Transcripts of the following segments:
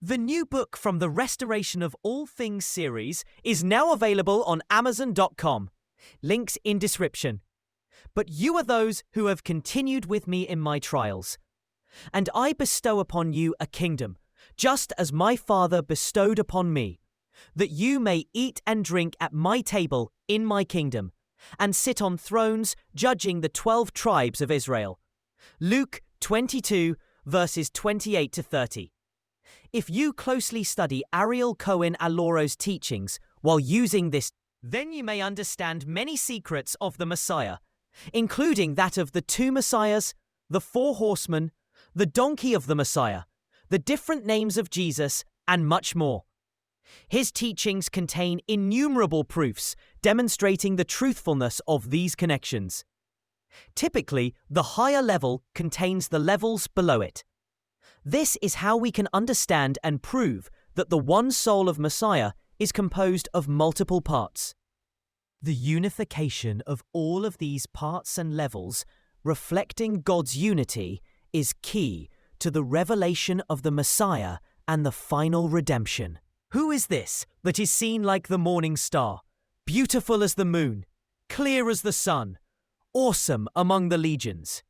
The new book from the Restoration of All Things series is now available on Amazon.com. Links in description. But you are those who have continued with me in my trials. And I bestow upon you a kingdom, just as my Father bestowed upon me, that you may eat and drink at my table in my kingdom, and sit on thrones judging the 12 tribes of Israel. Luke 22, verses 28 to 30. If you closely study Ariel Cohen Aloro's teachings while using this, then you may understand many secrets of the Messiah, including that of the 2 Messiahs, the 4 horsemen, the donkey of the Messiah, the different names of Jesus, and much more. His teachings contain innumerable proofs demonstrating the truthfulness of these connections. Typically, the higher level contains the levels below it. This is how we can understand and prove that the one soul of Messiah is composed of multiple parts. The unification of all of these parts and levels, reflecting God's unity, is key to the revelation of the Messiah and the final redemption. Who is this that is seen like the morning star, beautiful as the moon, clear as the sun, awesome among the legions?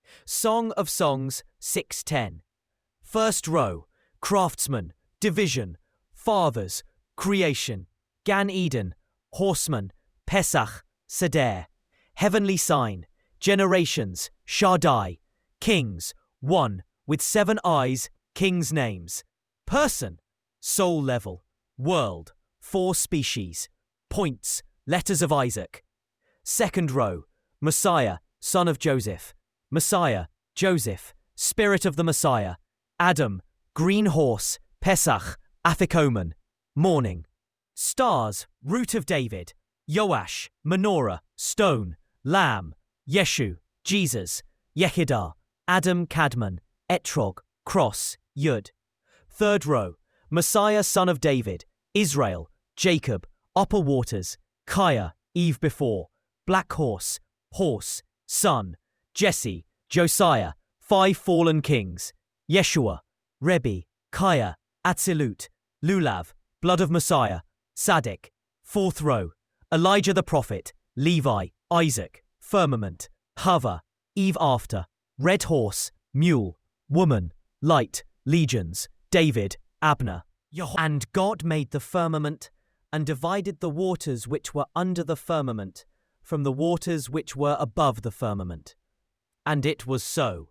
Song of Songs 6:10. First row, craftsman, division, fathers, creation, Gan Eden, horseman, Pesach, Seder, heavenly sign, generations, Shaddai, kings, one, with 7 eyes, king's names, person, soul level, world, 4 species, points, letters of Isaac. Second row, Messiah, son of Joseph, Messiah, Joseph, spirit of the Messiah, Adam, green horse, Pesach, Afikoman, morning. Stars, root of David, Joash, menorah, stone, lamb, Yeshu, Jesus, Yehidah, Adam Kadmon, Etrog, cross, Yud. Third row, Messiah, son of David, Israel, Jacob, upper waters, Kaya, Eve before, black horse, horse, son, Jesse, Josiah, 5 fallen kings, Yeshua, Rebbe, Kaya, Atzilut, Lulav, blood of Messiah, Sadek. Fourth row, Elijah the prophet, Levi, Isaac, firmament, Hava, Eve after, red horse, mule, woman, light, legions, David, Abner. And God made the firmament, and divided the waters which were under the firmament from the waters which were above the firmament. And it was so.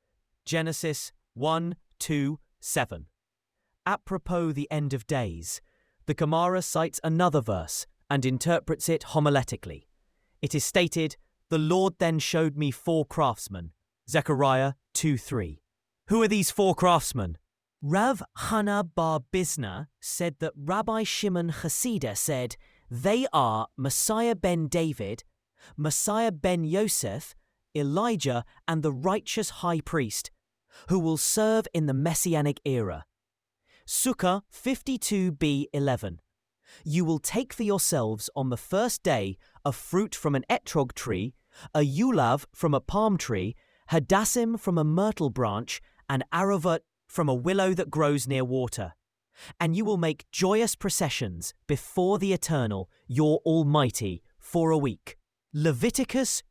Genesis 1:2-7. Apropos the end of days, the Gemara cites another verse and interprets it homiletically. It is stated, "The Lord then showed me 4 craftsmen." Zechariah 2:3. Who are these 4 craftsmen? Rav Hana bar Bizna said that Rabbi Shimon Hasidah said, they are Messiah ben David, Messiah ben Yosef, Elijah, and the righteous high priest, who will serve in the Messianic era. Sukkah 52b11. You will take for yourselves on the first day a fruit from an etrog tree, a yulav from a palm tree, hadassim from a myrtle branch, and aravut from a willow that grows near water. And you will make joyous processions before the Eternal, your Almighty, for a week. Leviticus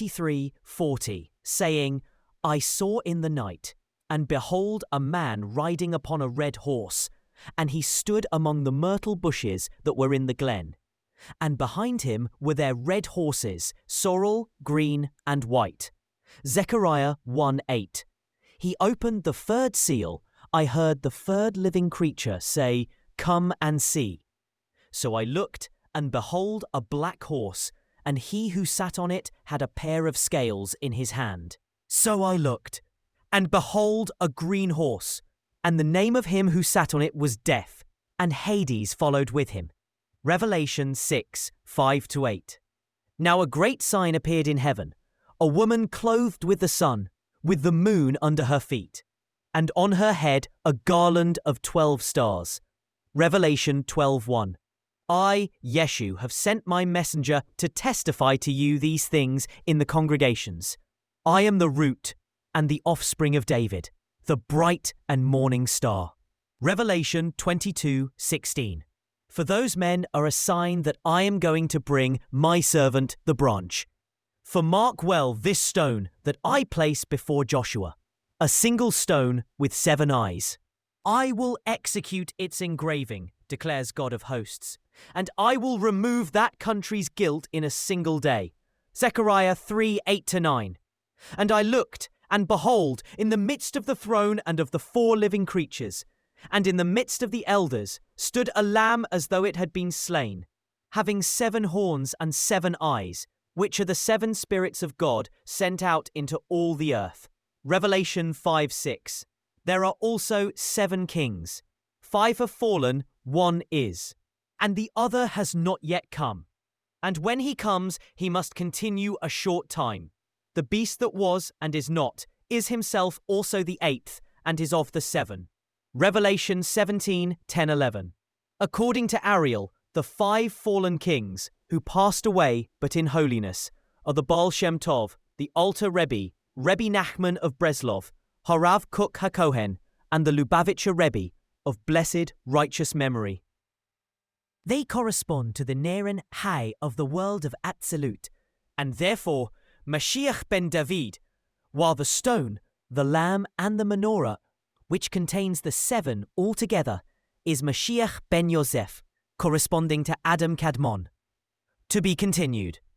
23:40, saying, I saw in the night, and behold a man riding upon a red horse, and he stood among the myrtle bushes that were in the glen. And behind him were their red horses, sorrel, green, and white. Zechariah 1:8. He opened the 3rd seal. I heard the 3rd living creature say, Come and see. So I looked, and behold a black horse, and he who sat on it had a pair of scales in his hand. So I looked, and behold a green horse, and the name of him who sat on it was Death, and Hades followed with him. Revelation 6:5-8. Now a great sign appeared in heaven, a woman clothed with the sun, with the moon under her feet, and on her head a garland of 12 stars. Revelation 12:1. I, Yeshu, have sent my messenger to testify to you these things in the congregations. I am the root and the offspring of David, the bright and morning star. Revelation 22:16. For those men are a sign that I am going to bring my servant the branch. For mark well this stone that I place before Joshua, a single stone with 7 eyes. I will execute its engraving, declares God of hosts, and I will remove that country's guilt in a single day. Zechariah 3:8-9. And I looked, and behold, in the midst of the throne and of the 4 living creatures, and in the midst of the elders, stood a lamb as though it had been slain, having 7 horns and 7 eyes, which are the 7 spirits of God sent out into all the earth. Revelation 5:6. There are also 7 kings. 5 have fallen, 1 is, and the other has not yet come. And when he comes, he must continue a short time. The beast that was and is not is himself also the 8th, and is of the 7. Revelation 17:10-11. According to Ariel, the 5 fallen kings, who passed away but in holiness, are the Baal Shem Tov, the Alter Rebbe, Rebbe Nachman of Breslov, Harav Kook HaKohen, and the Lubavitcher Rebbe, of blessed righteous memory. They correspond to the Neren Hai of the world of Atzilut, and therefore Mashiach ben David, while the stone, the lamb and the menorah, which contains the 7 altogether, is Mashiach ben Yosef, corresponding to Adam Kadmon. To be continued.